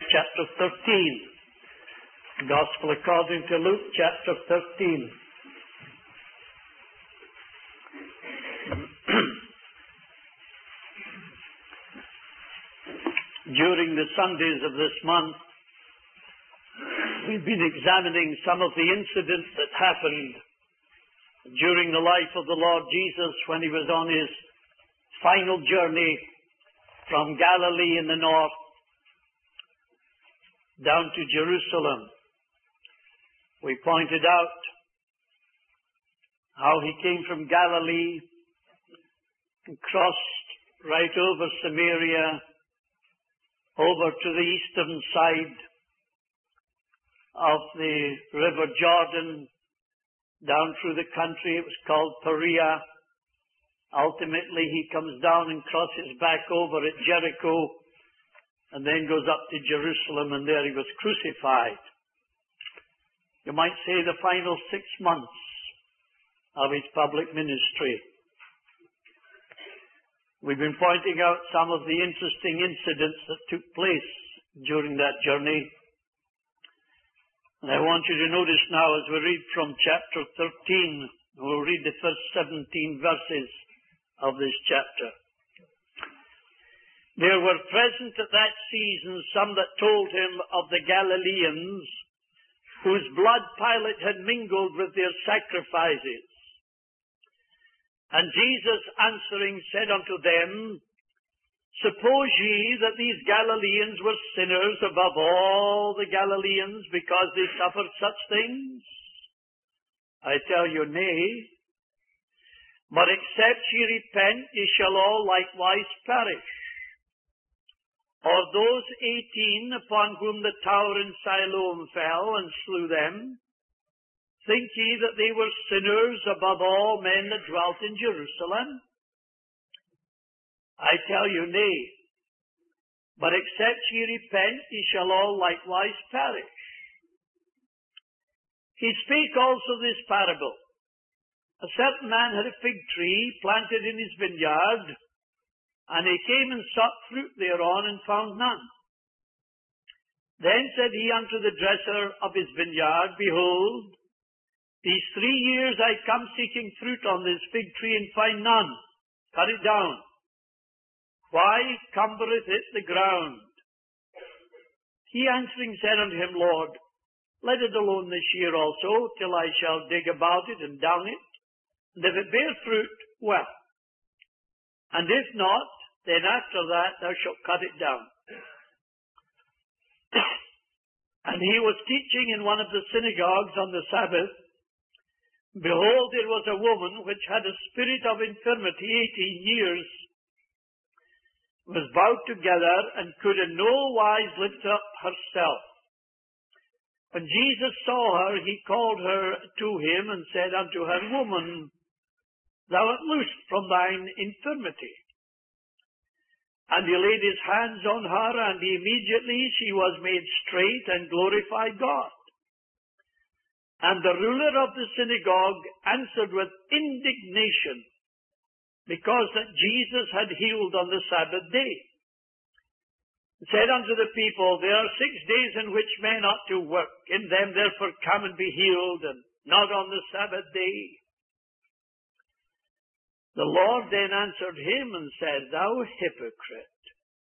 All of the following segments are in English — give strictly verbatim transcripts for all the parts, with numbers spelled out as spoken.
chapter thirteen. Gospel according to Luke, chapter thirteen. During the Sundays of this month, we've been examining some of the incidents that happened during the life of the Lord Jesus when he was on his final journey from Galilee in the north down to Jerusalem. We pointed out how he came from Galilee and crossed right over Samaria, over to the eastern side of the River Jordan, down through the country. It was called Perea. Ultimately, he comes down and crosses back over at Jericho, and then goes up to Jerusalem, and there he was crucified. You might say the final six months of his public ministry. We've been pointing out some of the interesting incidents that took place during that journey. And I want you to notice now as we read from chapter thirteen, we'll read the first seventeen verses of this chapter. There were present at that season some that told him of the Galileans, whose blood Pilate had mingled with their sacrifices. And Jesus answering said unto them, Suppose ye that these Galileans were sinners above all the Galileans because they suffered such things? I tell you, nay. But except ye repent, ye shall all likewise perish. Or those eighteen upon whom the tower in Siloam fell and slew them, think ye that they were sinners above all men that dwelt in Jerusalem? I tell you, nay. But except ye repent, ye shall all likewise perish. He spake also this parable. A certain man had a fig tree planted in his vineyard, and he came and sought fruit thereon, and found none. Then said he unto the dresser of his vineyard, Behold, these three years I come seeking fruit on this fig tree, and find none. Cut it down. Why cumbereth it the ground? He answering said unto him, Lord, let it alone this year also, till I shall dig about it and down it. And if it bear fruit, well. And if not, then after that thou shalt cut it down. And he was teaching in one of the synagogues on the Sabbath. Behold, there was a woman which had a spirit of infirmity eighteen years, was bowed together, and could in no wise lift up herself. When Jesus saw her, he called her to him, and said unto her, Woman, thou art loosed from thine infirmity. And he laid his hands on her, and immediately she was made straight, and glorified God. And the ruler of the synagogue answered with indignation, because that Jesus had healed on the Sabbath day. He said unto the people, There are six days in which men ought to work. In them therefore come and be healed, and not on the Sabbath day. The Lord then answered him and said, Thou hypocrite,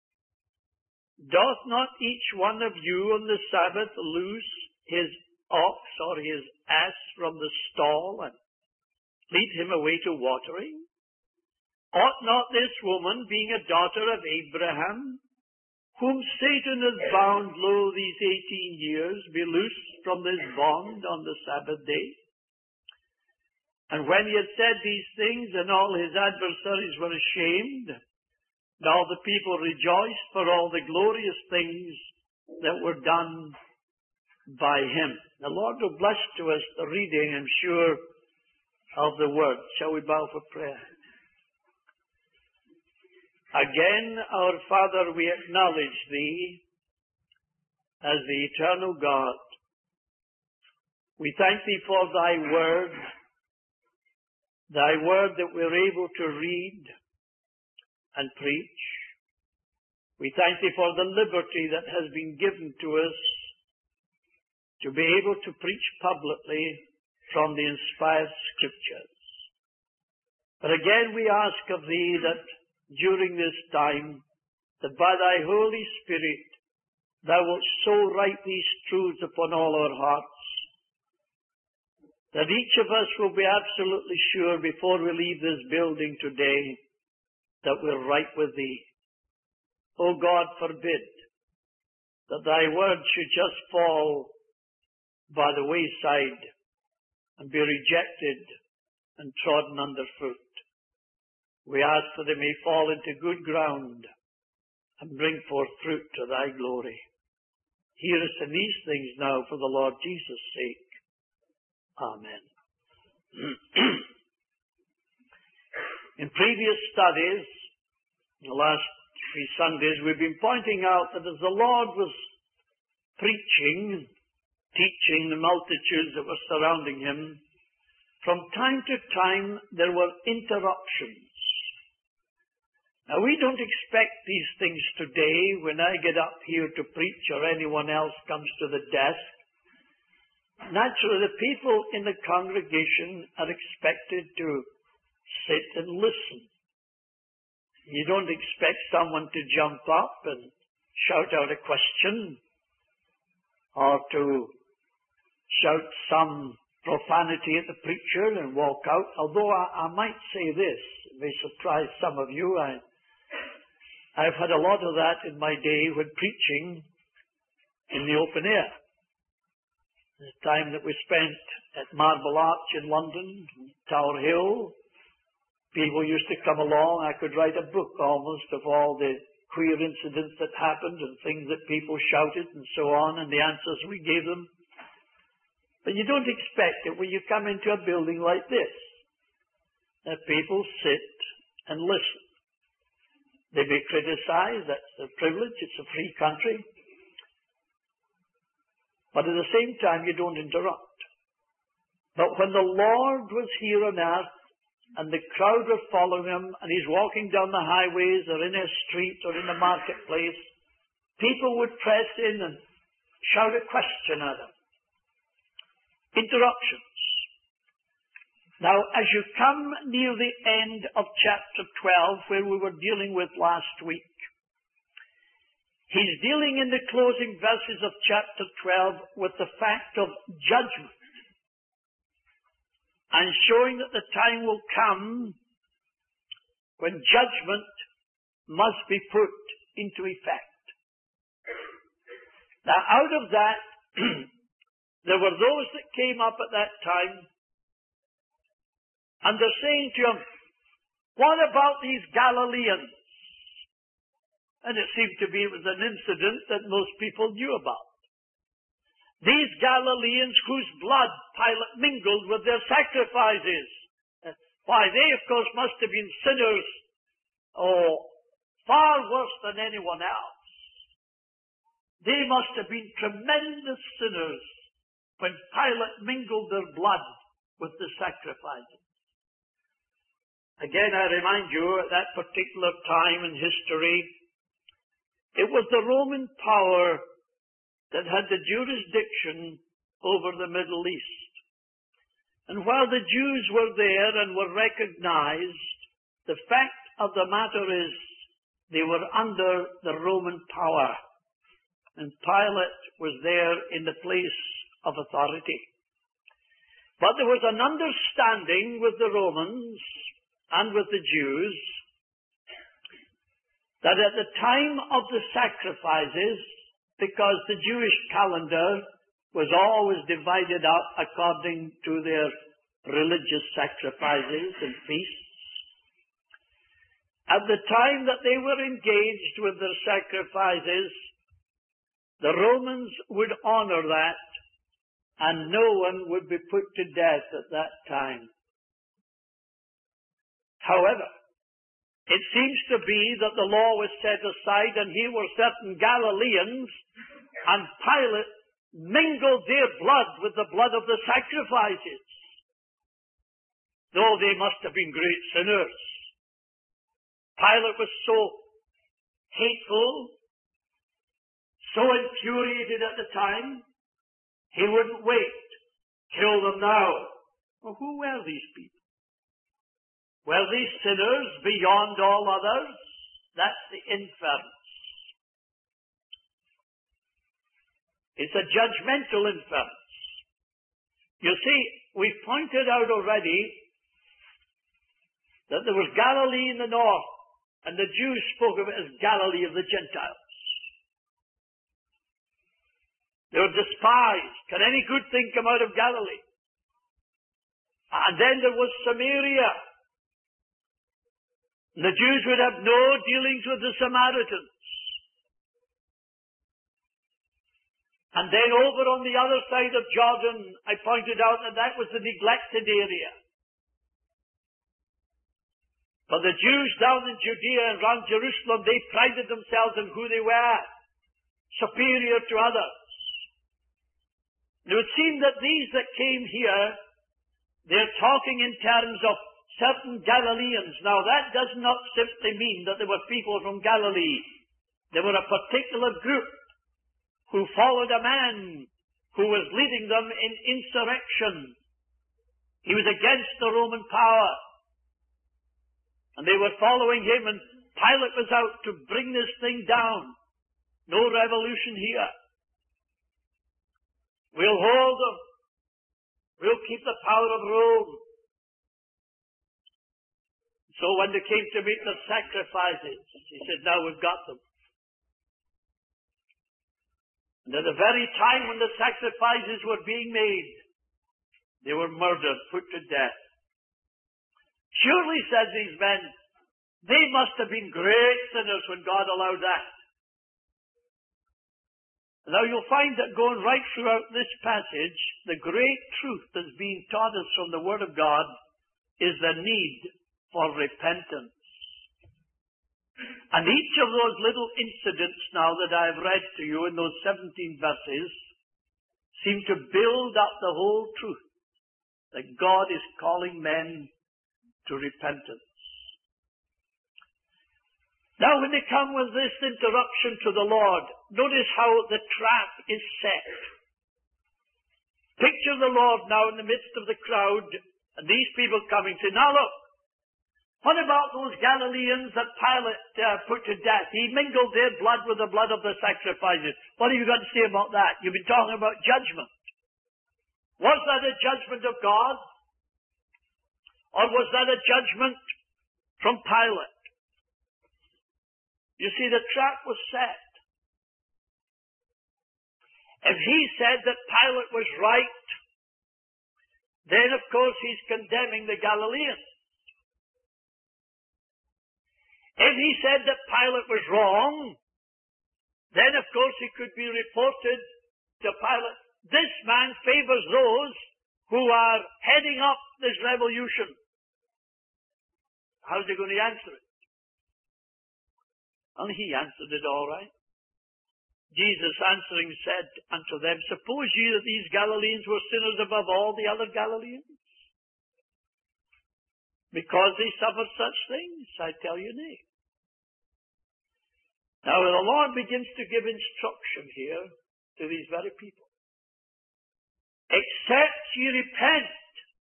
doth not each one of you on the Sabbath loose his ox or his ass from the stall and lead him away to watering? Ought not this woman, being a daughter of Abraham, whom Satan hath bound lo these eighteen years, be loosed from this bond on the Sabbath day? And when he had said these things, and all his adversaries were ashamed, and all the people rejoiced for all the glorious things that were done by him. The Lord will bless to us the reading, I'm sure, of the word. Shall we bow for prayer? Again, our Father, we acknowledge Thee as the eternal God. We thank Thee for Thy word, Thy word that we're able to read and preach. We thank Thee for the liberty that has been given to us to be able to preach publicly from the inspired Scriptures. But again we ask of Thee that during this time, that by Thy Holy Spirit Thou wilt so write these truths upon all our hearts, that each of us will be absolutely sure before we leave this building today that we're right with Thee. O God, forbid that Thy word should just fall by the wayside and be rejected and trodden underfoot. We ask that they may fall into good ground and bring forth fruit to Thy glory. Hear us in these things now for the Lord Jesus' sake. Amen. In previous studies, in the last three Sundays, we've been pointing out that as the Lord was preaching, teaching the multitudes that were surrounding Him, from time to time there were interruptions. Now, we don't expect these things today when I get up here to preach or anyone else comes to the desk. Naturally, the people in the congregation are expected to sit and listen. You don't expect someone to jump up and shout out a question or to shout some profanity at the preacher and walk out. Although I, I might say this, it may surprise some of you, I I've had a lot of that in my day when preaching in the open air. The time that we spent at Marble Arch in London, Tower Hill, people used to come along. I could write a book almost of all the queer incidents that happened and things that people shouted and so on and the answers we gave them. But you don't expect it when you come into a building like this, that people sit and listen. They may criticize, that's a privilege, it's a free country. But at the same time, you don't interrupt. But when the Lord was here on earth, and the crowd were following Him, and He's walking down the highways, or in a street, or in the marketplace, people would press in and shout a question at Him. Interruptions. Now, as you come near the end of chapter twelve, where we were dealing with last week, He's dealing in the closing verses of chapter twelve with the fact of judgment and showing that the time will come when judgment must be put into effect. Now, out of that, there were those that came up at that time, and they're saying to Him, what about these Galileans? And it seemed to be it was an incident that most people knew about. These Galileans whose blood Pilate mingled with their sacrifices. Why, they of course must have been sinners, oh, far worse than anyone else. They must have been tremendous sinners when Pilate mingled their blood with the sacrifices. Again, I remind you, at that particular time in history, it was the Roman power that had the jurisdiction over the Middle East. And while the Jews were there and were recognized, the fact of the matter is they were under the Roman power. And Pilate was there in the place of authority. But there was an understanding with the Romans and with the Jews that at the time of the sacrifices, because the Jewish calendar was always divided up according to their religious sacrifices and feasts, at the time that they were engaged with their sacrifices, the Romans would honor that, and no one would be put to death at that time. However, it seems to be that the law was set aside, and here were certain Galileans, and Pilate mingled their blood with the blood of the sacrifices. Though they must have been great sinners. Pilate was so hateful, so infuriated at the time, he wouldn't wait. Kill them now. Well, who were these people? Were these sinners beyond all others? That's the inference. It's a judgmental inference. You see, we've pointed out already that there was Galilee in the north, and the Jews spoke of it as Galilee of the Gentiles. They were despised. Can any good thing come out of Galilee? And then there was Samaria. The Jews would have no dealings with the Samaritans. And then over on the other side of Jordan, I pointed out that that was the neglected area. But the Jews down in Judea and around Jerusalem, they prided themselves on who they were, superior to others. It would seem that these that came here, they're talking in terms of certain Galileans. Now that does not simply mean that there were people from Galilee. There were a particular group who followed a man who was leading them in insurrection. He was against the Roman power. And they were following him, and Pilate was out to bring this thing down. No revolution here. We'll hold them. We'll keep the power of Rome. So when they came to meet the sacrifices, he said, now we've got them. And at the very time when the sacrifices were being made, they were murdered, put to death. Surely, says these men, they must have been great sinners when God allowed that. Now you'll find that going right throughout this passage, the great truth that's being taught us from the Word of God is the need for repentance. And each of those little incidents now that I've read to you in those seventeen verses seem to build up the whole truth that God is calling men to repentance. Now when they come with this interruption to the Lord, notice how the trap is set. Picture the Lord now in the midst of the crowd, and these people coming to, now look, what about those Galileans that Pilate uh, put to death? He mingled their blood with the blood of the sacrifices. What have you got to say about that? You've been talking about judgment. Was that a judgment of God? Or was that a judgment from Pilate? You see, the trap was set. If he said that Pilate was right, then of course he's condemning the Galileans. If he said that Pilate was wrong, then of course he could be reported to Pilate. This man favors those who are heading up this revolution. How's he going to answer it? And he answered it all right. Jesus answering said unto them, suppose ye that these Galileans were sinners above all the other Galileans? Because they suffered such things? I tell you nay. Now the Lord begins to give instruction here to these very people. Except ye repent,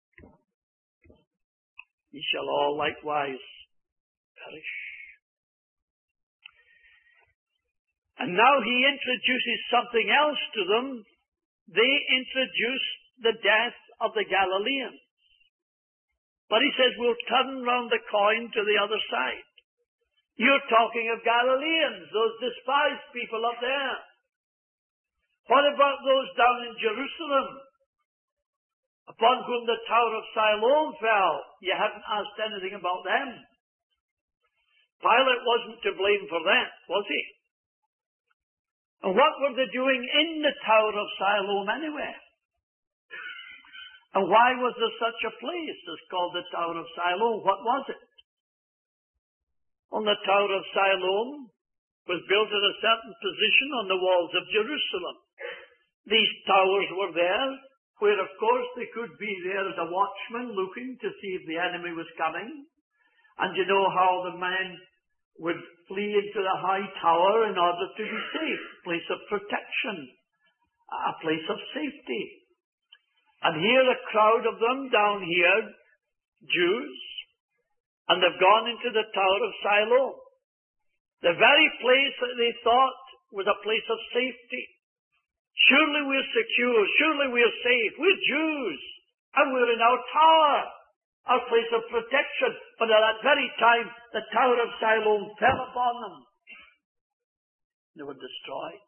ye shall all likewise perish. And now he introduces something else to them. They introduce the death of the Galileans. But he says, we'll turn round the coin to the other side. You're talking of Galileans, those despised people up there. What about those down in Jerusalem, upon whom the Tower of Siloam fell? You haven't asked anything about them. Pilate wasn't to blame for that, was he? And what were they doing in the Tower of Siloam anyway? And why was there such a place as called the Tower of Siloam? What was it? On the Tower of Siloam was built at a certain position on the walls of Jerusalem. These towers were there, where of course they could be there as a watchman looking to see if the enemy was coming. And you know how the man would flee into the high tower in order to be safe, a place of protection, a place of safety. And here a crowd of them down here, Jews, and they've gone into the Tower of Siloam. The very place that they thought was a place of safety. Surely we're secure, surely we're safe, we're Jews, and we're in our tower, our place of protection. But at that very time, the Tower of Siloam fell upon them. They were destroyed.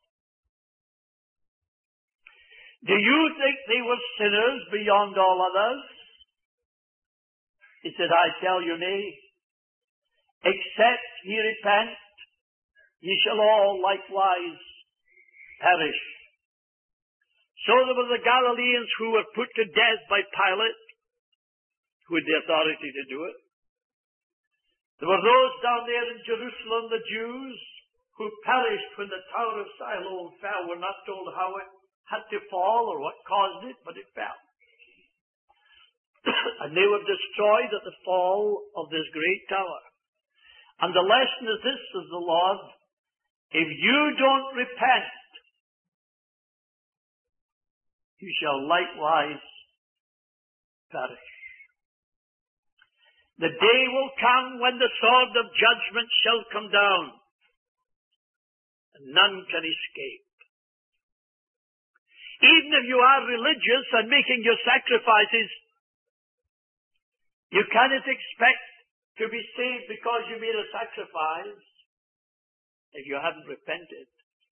Do you think they were sinners beyond all others? He said, I tell you nay. Except ye repent, ye shall all likewise perish. So there were the Galileans who were put to death by Pilate, who had the authority to do it. There were those down there in Jerusalem, the Jews, who perished when the Tower of Siloam fell. We're not told how it had to fall or what caused it, but it fell. And they were destroyed at the fall of this great tower. And the lesson is this, says the Lord, if you don't repent, you shall likewise perish. The day will come when the sword of judgment shall come down, and none can escape. Even if you are religious and making your sacrifices, you cannot expect to be saved because you made a sacrifice if you haven't repented.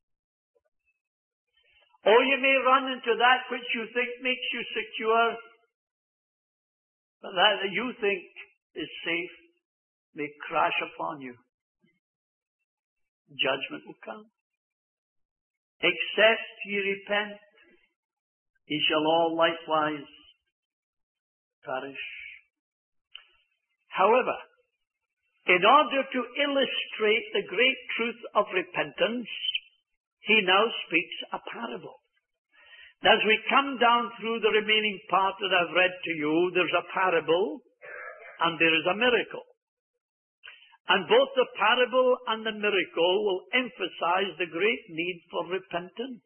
Or you may run into that which you think makes you secure, but that that you think is safe may crash upon you. Judgment will come. Except ye repent, ye shall all likewise perish. However, in order to illustrate the great truth of repentance, he now speaks a parable. Now, as we come down through the remaining part that I've read to you, there's a parable and there is a miracle. And both the parable and the miracle will emphasize the great need for repentance.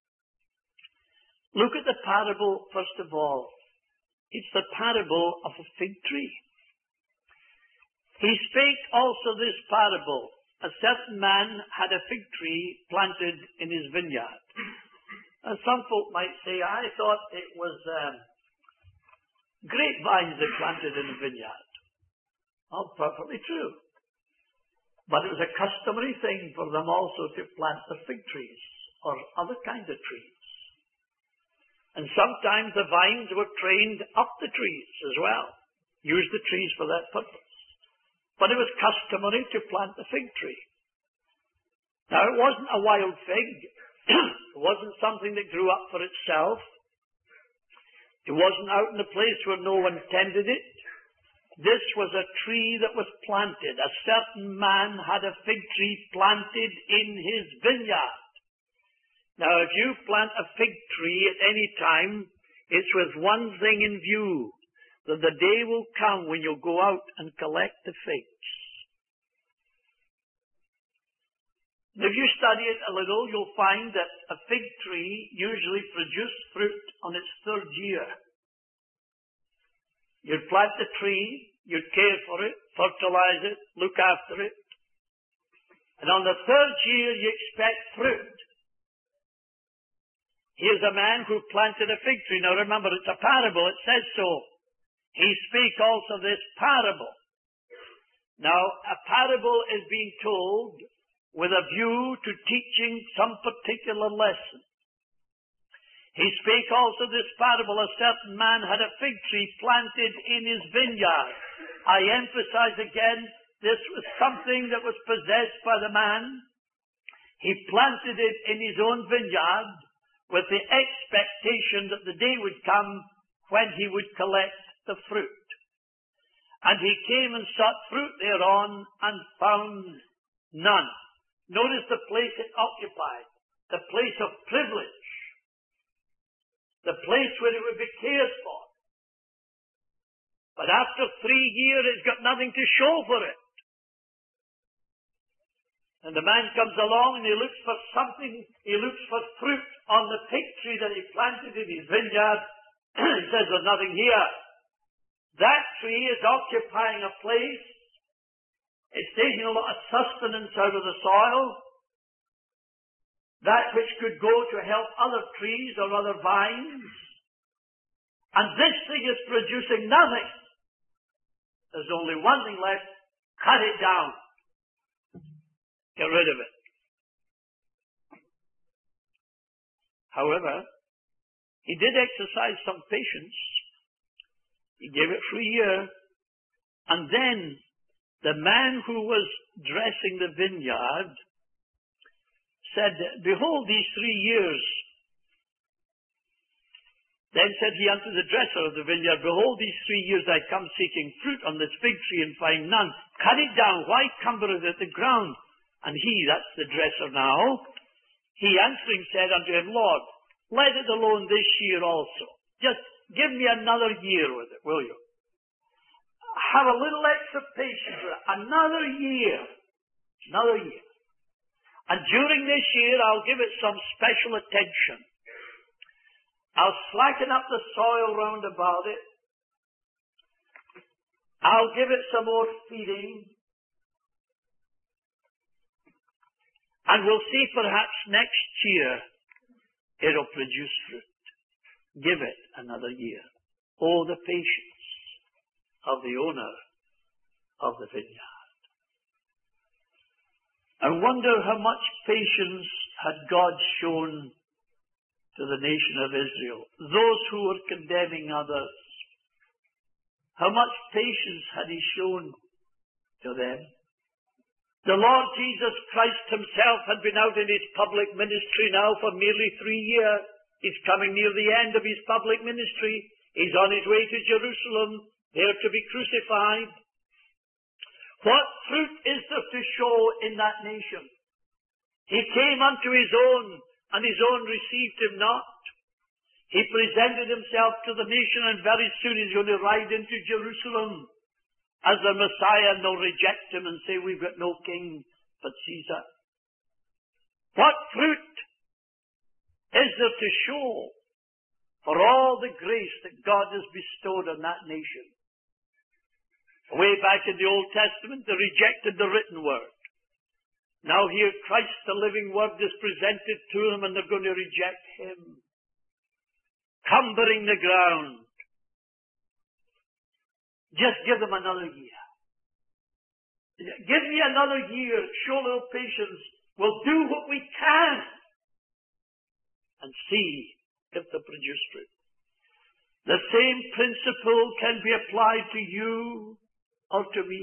Look at the parable first of all. It's the parable of a fig tree. He spake also this parable. A certain man had a fig tree planted in his vineyard. And some folk might say, I thought it was um, grapevines they planted in the vineyard. Oh, perfectly true. But it was a customary thing for them also to plant the fig trees or other kinds of trees. And sometimes the vines were trained up the trees as well. Use the trees for that purpose. But it was customary to plant the fig tree. Now, it wasn't a wild fig. It wasn't something that grew up for itself. It wasn't out in a place where no one tended it. This was a tree that was planted. A certain man had a fig tree planted in his vineyard. Now, if you plant a fig tree at any time, it's with one thing in view, that the day will come when you'll go out and collect the figs. If you study it a little, you'll find that a fig tree usually produces fruit on its third year. You'd plant the tree, you'd care for it, fertilize it, look after it. And on the third year, you expect fruit. Here's a man who planted a fig tree. Now remember, it's a parable, it says so. He spake also this parable. Now, a parable is being told with a view to teaching some particular lesson. He spake also this parable. A certain man had a fig tree planted in his vineyard. I emphasize again, this was something that was possessed by the man. He planted it in his own vineyard with the expectation that the day would come when he would collect the fruit. And he came and sought fruit thereon and found none. Notice the place it occupied, the place of privilege, the place where it would be cared for. But after three years, it's got nothing to show for it. And the man comes along and he looks for something, he looks for fruit on the fig tree that he planted in his vineyard. He says, there's nothing here. That tree is occupying a place. It's taking a lot of sustenance out of the soil. That which could go to help other trees or other vines. And this thing is producing nothing. There's only one thing left. Cut it down. Get rid of it. However, he did exercise some patience. He gave it for a year. And then the man who was dressing the vineyard said, behold, these three years. Then said he unto the dresser of the vineyard, behold, these three years I come seeking fruit on this fig tree and find none. Cut it down. Why cumbereth it the ground? And he, that's the dresser now, he answering said unto him, Lord, let it alone this year also. Just give me another year with it, will you? Have a little extra patience with it. Another year. Another year. And during this year, I'll give it some special attention. I'll slacken up the soil round about it. I'll give it some more feeding. And we'll see perhaps next year it'll produce fruit. Give it another year. Oh, the patience of the owner of the vineyard. I wonder how much patience had God shown to the nation of Israel, those who were condemning others. How much patience had he shown to them? The Lord Jesus Christ himself had been out in his public ministry now for nearly three years. He's coming near the end of his public ministry. He's on his way to Jerusalem, there to be crucified. What fruit is there to show in that nation? He came unto his own, and his own received him not. He presented himself to the nation, and very soon he's going to ride into Jerusalem as the Messiah, and they'll reject him and say, we've got no king but Caesar. What fruit is there to show for all the grace that God has bestowed on that nation? Way back in the Old Testament, they rejected the written word. Now here Christ, the living word, is presented to them, and they're going to reject him. Cumbering the ground. Just give them another year. Give me another year. Show a little patience. We'll do what we can and see if they produce fruit. The same principle can be applied to you or to me.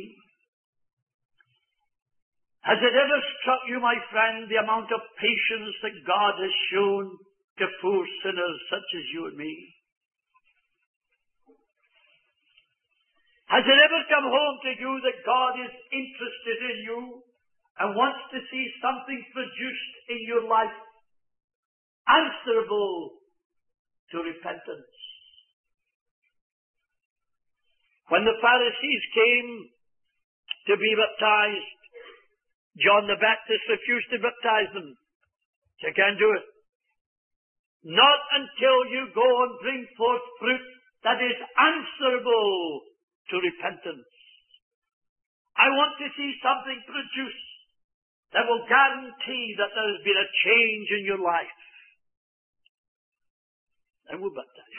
Has it ever struck you, my friend, the amount of patience that God has shown to poor sinners such as you and me? Has it ever come home to you that God is interested in you and wants to see something produced in your life answerable to repentance? When the Pharisees came to be baptized, John the Baptist refused to baptize them. You can't do it. Not until you go and bring forth fruit that is answerable to repentance. I want to see something produced that will guarantee that there has been a change in your life. And we'll baptize.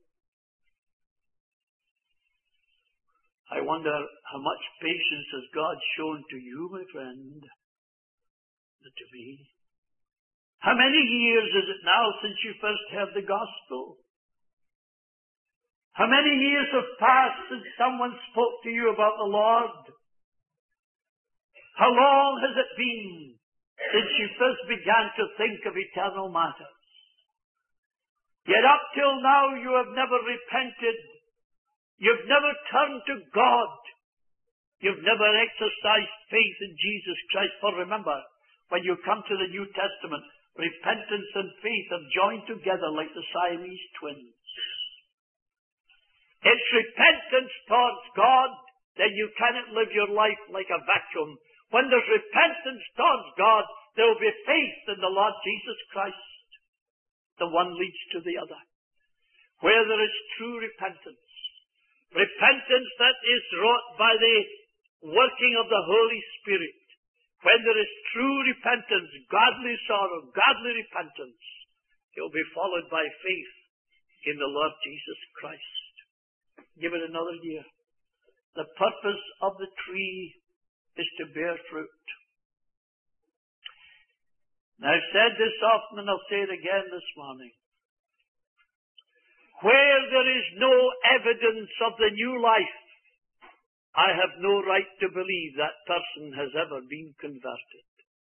I wonder how much patience has God shown to you, my friend, and to me. How many years is it now since you first heard the gospel? How many years have passed since someone spoke to you about the Lord? How long has it been since you first began to think of eternal matters? Yet up till now you have never repented. You've never turned to God. You've never exercised faith in Jesus Christ. For remember, when you come to the New Testament, repentance and faith are joined together like the Siamese twins. It's repentance towards God, then you cannot live your life like a vacuum When there's repentance towards God, there will be faith in the Lord Jesus Christ. The one leads to the other. Where there is true repentance, repentance that is wrought by the working of the Holy Spirit, when there is true repentance, godly sorrow, godly repentance, it will be followed by faith in the Lord Jesus Christ. Give it another year. The purpose of the tree is to bear fruit. Now, I've said this often and I'll say it again this morning. Where there is no evidence of the new life, I have no right to believe that person has ever been converted.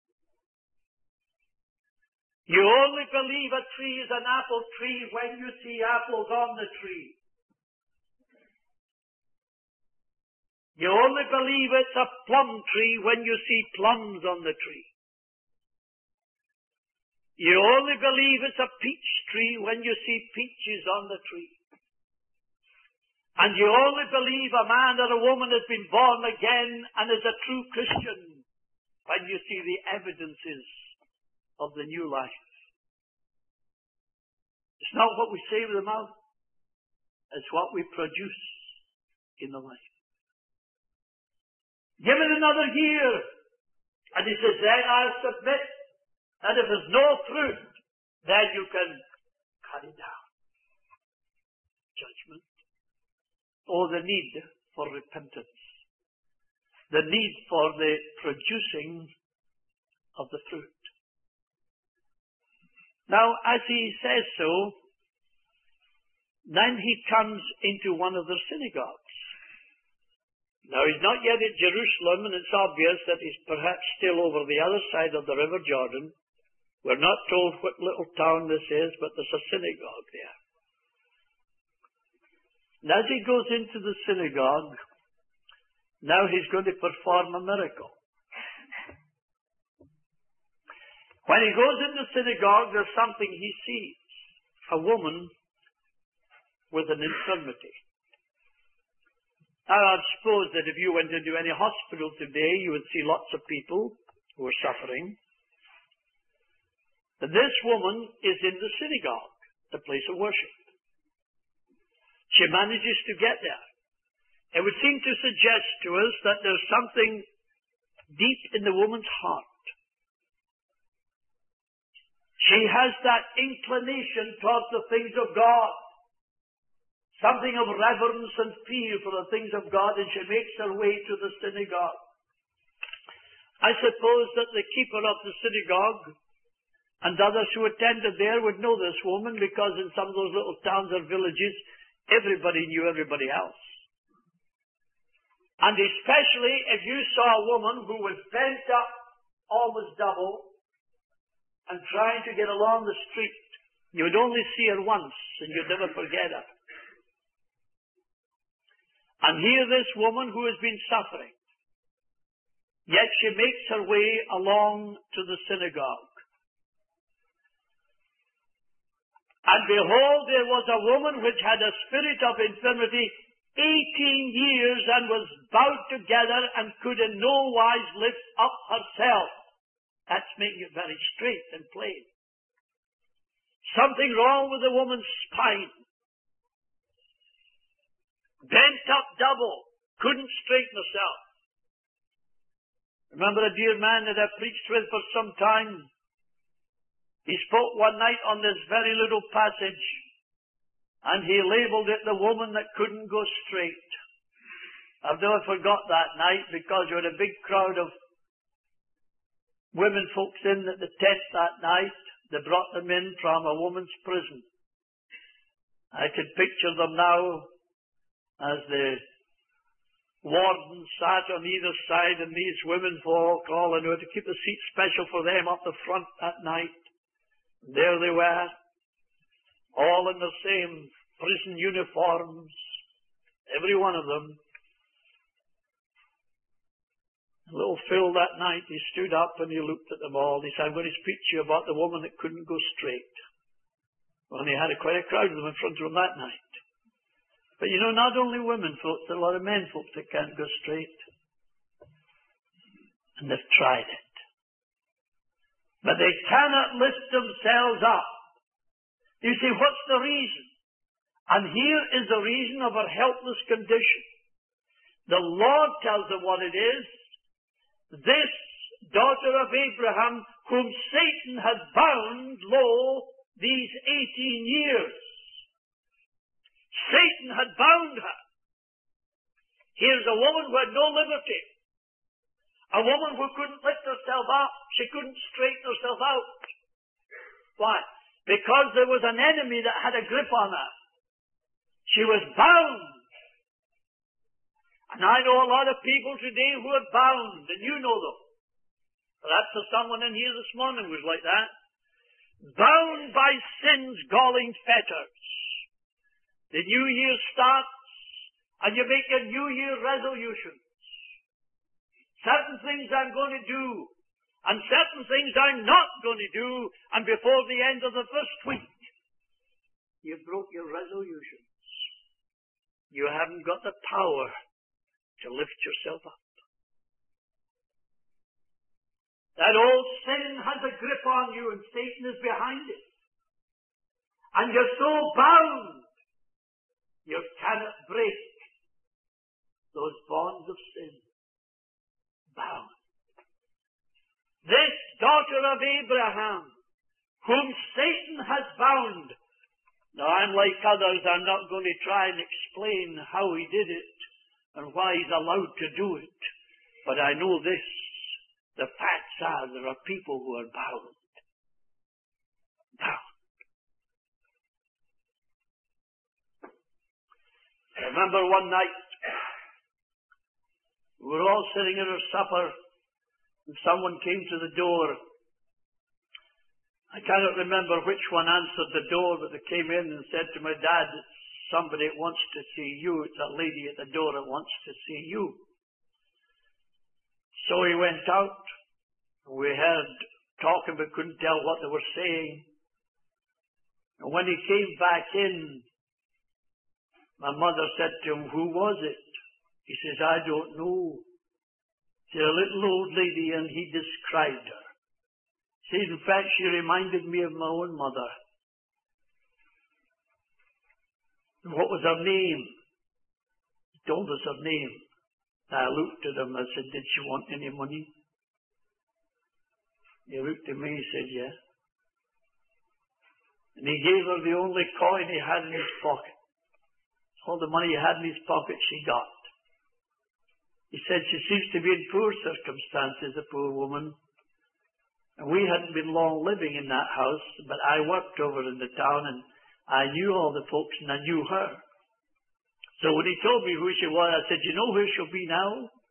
You only believe a tree is an apple tree when you see apples on the tree. You only believe it's a plum tree when you see plums on the tree. You only believe it's a peach tree when you see peaches on the tree. And you only believe a man or a woman has been born again and is a true Christian when you see the evidences of the new life. It's not what we say with the mouth. It's what we produce in the life. Give it another year. And he says, then I'll submit. And if there's no fruit, then you can cut it down. Judgment. Oh, the need for repentance. The need for the producing of the fruit. Now, as he says so, then he comes into one of the synagogues. Now, he's not yet at Jerusalem, and it's obvious that he's perhaps still over the other side of the River Jordan. We're not told what little town this is, but there's a synagogue there. And as he goes into the synagogue, now he's going to perform a miracle. When he goes in the synagogue, there's something he sees. A woman with an infirmity. Now, I suppose that if you went into any hospital today, you would see lots of people who are suffering. But this woman is in the synagogue, the place of worship. She manages to get there. It would seem to suggest to us that there's something deep in the woman's heart. She has that inclination towards the things of God. Something of reverence and fear for the things of God, and she makes her way to the synagogue. I suppose that the keeper of the synagogue and others who attended there would know this woman, because in some of those little towns or villages, everybody knew everybody else. And especially if you saw a woman who was bent up almost double and trying to get along the street, you would only see her once and you'd never forget her. And here this woman who has been suffering, yet she makes her way along to the synagogue. And behold, there was a woman which had a spirit of infirmity eighteen years, and was bowed together, and could in no wise lift up herself. That's making it very straight and plain. Something wrong with the woman's spine. Bent up double. Couldn't straighten herself. Remember a dear man that I preached with for some time? He spoke one night on this very little passage, and he labeled it the woman that couldn't go straight. I've never forgot that night, because there was a big crowd of women folks in at the tent that night. They brought them in from a woman's prison. I could picture them now as the warden sat on either side, and these women folk all in order to keep a seat special for them up the front that night. There they were, all in the same prison uniforms, every one of them. Little Phil that night, he stood up and he looked at them all. He said, I'm going to speak to you about the woman that couldn't go straight. Well, and he had a, quite a crowd of them in front of him that night. But you know, not only women folks, there are a lot of men folks that can't go straight. And they've tried it. But they cannot lift themselves up. You see, what's the reason? And here is the reason of our helpless condition. The Lord tells them what it is. This daughter of Abraham, whom Satan had bound, lo, these eighteen years. Satan had bound her. Here's a woman who had no liberty. A woman who couldn't lift herself up. She couldn't straighten herself out. Why? Because there was an enemy that had a grip on her. She was bound. And I know a lot of people today who are bound, and you know them. Perhaps there's someone in here this morning who's like that. Bound by sin's galling fetters. The new year starts, and you make a new year resolution. Certain things I'm going to do, and certain things I'm not going to do, and before the end of the first week, you broke your resolutions. You haven't got the power to lift yourself up. That old sin has a grip on you, and Satan is behind it. And you're so bound, you cannot break those bonds of sin. Bound. This daughter of Abraham, whom Satan has bound. Now, I'm like others, I'm not going to try and explain how he did it and why he's allowed to do it. But I know this. The facts are there are people who are bound. Bound. I remember one night, we were all sitting at our supper, and someone came to the door. I cannot remember which one answered the door, but they came in and said to my dad, somebody wants to see you. It's a lady at the door that wants to see you. So he went out. We heard talking, but couldn't tell what they were saying. And when he came back in, my mother said to him, who was it? He says, I don't know. She's a little old lady, and he described her. He says, in fact, she reminded me of my own mother. And what was her name? He told us her name. I looked at him, I said, did she want any money? He looked at me, he said, yeah. And he gave her the only coin he had in his pocket. All the money he had in his pocket, she got. He said, she seems to be in poor circumstances, a poor woman. And we hadn't been long living in that house, but I worked over in the town, and I knew all the folks, and I knew her. So when he told me who she was, I said, you know where she'll be now?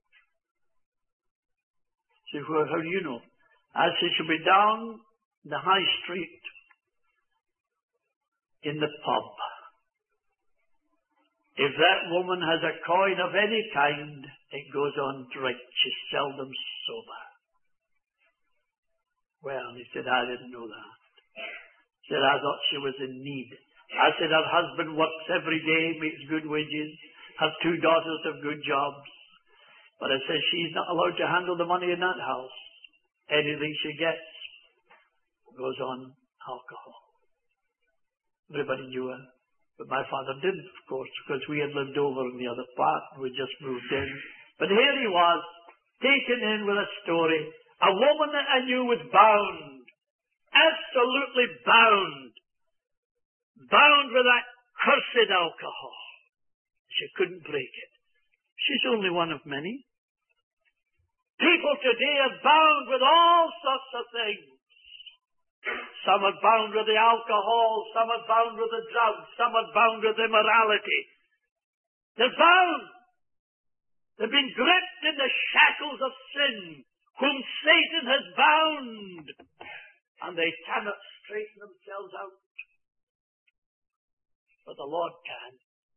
He said, well, how do you know? I said, she'll be down the high street in the pub. If that woman has a coin of any kind, it goes on drink. She's seldom sober. Well, he said, I didn't know that. He said, I thought she was in need. I said, her husband works every day, makes good wages, her two daughters have good jobs. But I said, she's not allowed to handle the money in that house. Anything she gets goes on alcohol. Everybody knew her. But my father didn't, of course, because we had lived over in the other part and we just moved in. But here he was, taken in with a story. A woman that I knew was bound. Absolutely bound. Bound with that cursed alcohol. She couldn't break it. She's only one of many. People today are bound with all sorts of things. Some are bound with the alcohol, some are bound with the drugs, some are bound with immorality. They're bound. They've been gripped in the shackles of sin, whom Satan has bound, and they cannot straighten themselves out. But the Lord can.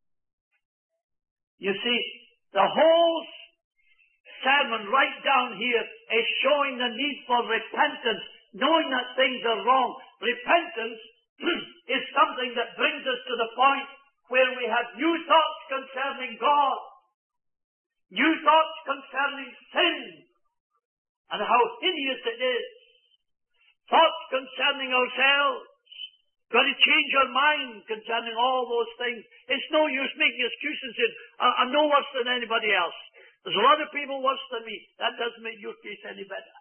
You see, the whole sermon right down here is showing the need for repentance, knowing that things are wrong. Repentance is something that brings us to the point where we have new thoughts concerning God, new thoughts concerning sin, and how hideous it is. Thoughts concerning ourselves. Got to change our mind concerning all those things. It's no use making excuses saying, I'm no worse than anybody else. There's a lot of people worse than me. That doesn't make your case any better.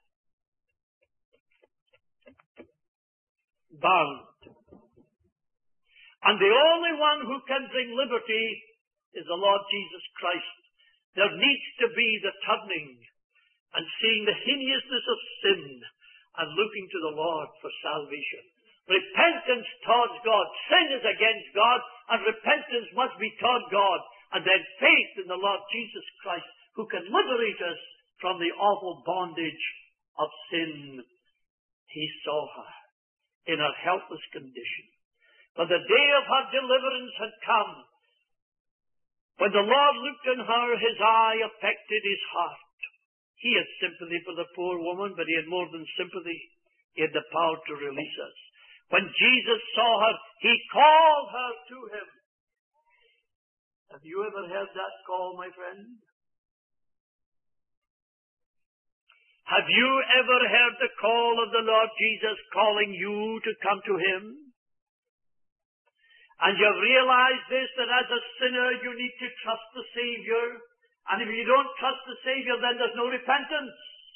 Bound. And the only one who can bring liberty is the Lord Jesus Christ. There needs to be the turning and seeing the hideousness of sin and looking to the Lord for salvation. Repentance towards God. Sin is against God, and repentance must be toward God. And then faith in the Lord Jesus Christ, who can liberate us from the awful bondage of sin. He saw her in her helpless condition. But the day of her deliverance had come. When the Lord looked on her, his eye affected his heart. He had sympathy for the poor woman, but he had more than sympathy. He had the power to release us. When Jesus saw her, he called her to him. Have you ever heard that call, my friend? Have you ever heard the call of the Lord Jesus calling you to come to him? And you've realized this, that as a sinner you need to trust the Savior. And if you don't trust the Savior, then there's no repentance.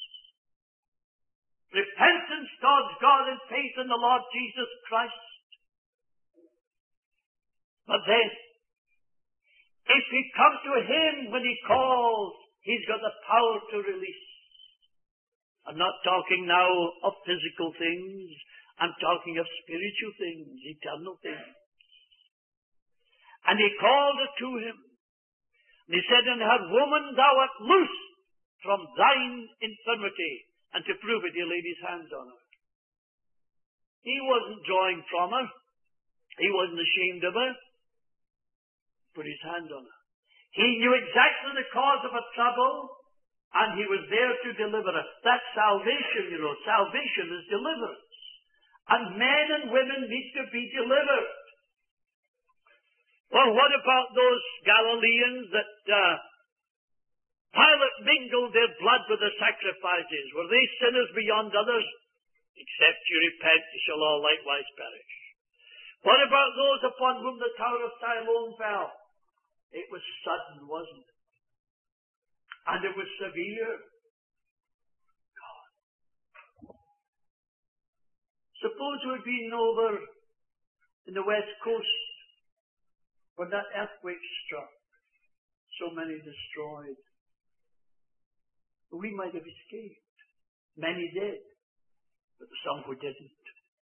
Repentance towards God and faith in the Lord Jesus Christ. But then, if we come to him when he calls, he's got the power to release. I'm not talking now of physical things. I'm talking of spiritual things, eternal things. And he called her to him. And he said unto her, Woman, thou art loosed from thine infirmity. And to prove it, he laid his hands on her. He wasn't drawing from her. He wasn't ashamed of her. He put his hand on her. He knew exactly the cause of her trouble, and he was there to deliver her. That's salvation, you know. Salvation is deliverance. And men and women need to be delivered. Well, what about those Galileans that uh, Pilate mingled their blood with the sacrifices? Were they sinners beyond others? Except you repent, you shall all likewise perish. What about those upon whom the Tower of Siloam fell? It was sudden, wasn't it? And it was severe. God. Suppose we'd been over in the west coast when that earthquake struck. So many destroyed. We might have escaped. Many did, but some who didn't.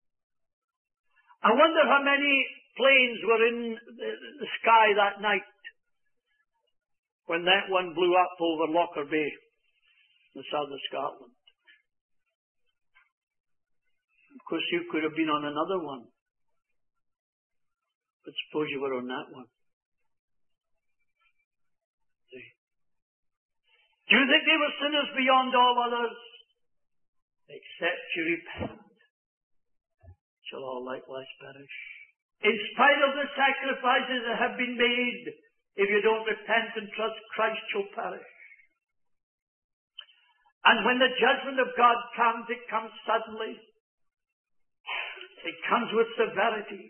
I wonder how many planes were in the, the sky that night when that one blew up over Locker Bay, in the south of Scotland. Of course, you could have been on another one, but suppose you were on that one. Do you think they were sinners beyond all others? Except you repent, shall all likewise perish. In spite of the sacrifices that have been made, if you don't repent and trust Christ, you'll perish. And when the judgment of God comes, it comes suddenly. It comes with severity.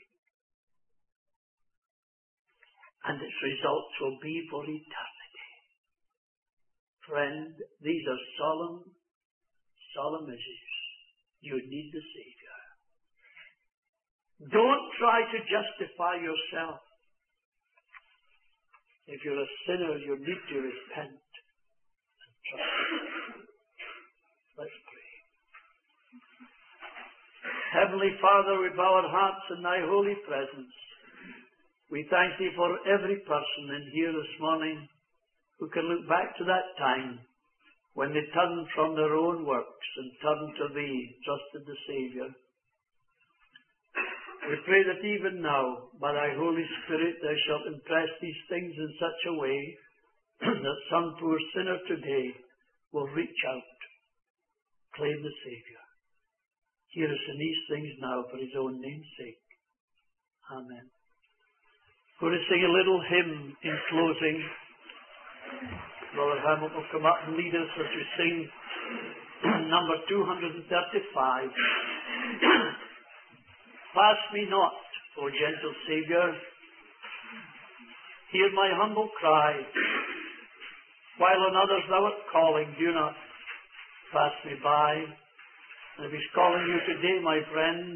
And its results will be for eternity. Friend, these are solemn, solemn issues. You need the Savior. Don't try to justify yourself. If you're a sinner, you need to repent and trust. Let's pray. Heavenly Father, we bow our hearts in thy holy presence. We thank thee for every person in here this morning who can look back to that time when they turned from their own works and turned to thee, trusted the Savior. We pray that even now, by thy Holy Spirit, thou shalt impress these things in such a way that some poor sinner today will reach out, claim the Savior. Hear us in these things now for his own name's sake. Amen. We're going to sing a little hymn in closing. Brother Hamilton will come up and lead us as we sing number two hundred thirty-five. Pass me not, O gentle Saviour. Hear my humble cry. While on others thou art calling, do not pass me by. And if he's calling you today, my friend,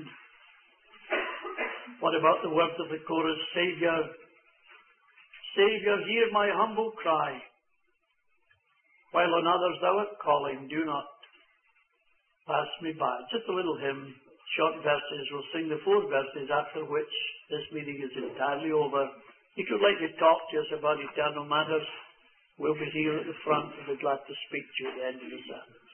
what about the words of the chorus? Saviour, Saviour, hear my humble cry. While on others thou art calling, do not pass me by. Just a little hymn, short verses. We'll sing the four verses, after which this meeting is entirely over. If you'd like to talk to us about eternal matters, we'll be here at the front and we'd glad to speak to you at the end of the service.